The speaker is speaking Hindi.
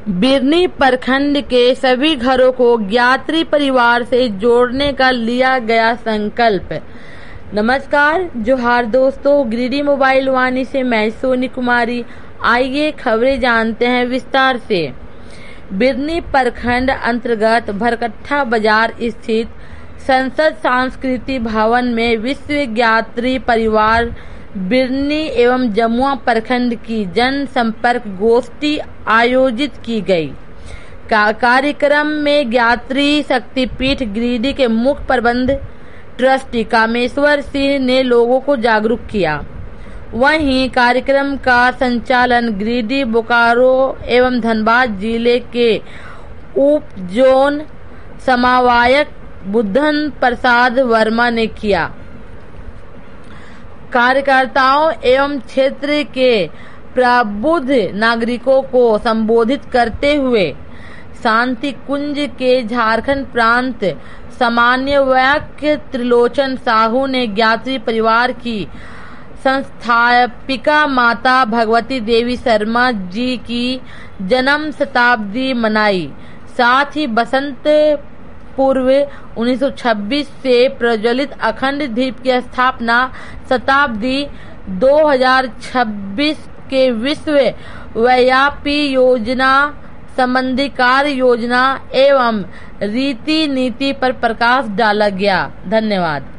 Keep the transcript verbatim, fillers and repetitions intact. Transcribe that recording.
बिरनी प्रखंड के सभी घरों को ज्ञात्री परिवार से जोड़ने का लिया गया संकल्प। नमस्कार, जोहार दोस्तों, गिरिडीह मोबाइल वाणी से मैं सोनी कुमारी। आइए खबरें जानते हैं विस्तार से। बिरनी प्रखंड अंतर्गत भरकट्ठा बाजार स्थित संसद सांस्कृतिक भवन में विश्व ज्ञात्री परिवार बिरनी एवं जमुआ प्रखंड की जन संपर्क गोष्ठी आयोजित की गई। का कार्यक्रम में ज्ञात्री शक्तिपीठ गिरिडीह के मुख्य प्रबंध ट्रस्टी कामेश्वर सिंह ने लोगों को जागरूक किया। वहीं कार्यक्रम का संचालन गिरिडीह, बोकारो एवं धनबाद जिले के उप जोन समन्वयक बुद्धन प्रसाद वर्मा ने किया। कार्यकर्ताओं एवं क्षेत्र के प्रबुद्ध नागरिकों को संबोधित करते हुए शांति कुंज के झारखंड प्रांत समन्वयक त्रिलोचन साहू ने ज्ञात्री परिवार की संस्थापिका माता भगवती देवी शर्मा जी की जन्म शताब्दी मनाई। साथ ही बसंत पूर्व उन्नीस सौ छब्बीस से प्रज्वलित अखंड दीप की स्थापना शताब्दी दो हज़ार छब्बीस के विश्व व्यापी योजना संबंधी कार्य योजना एवं रीति नीति पर प्रकाश डाला गया। धन्यवाद।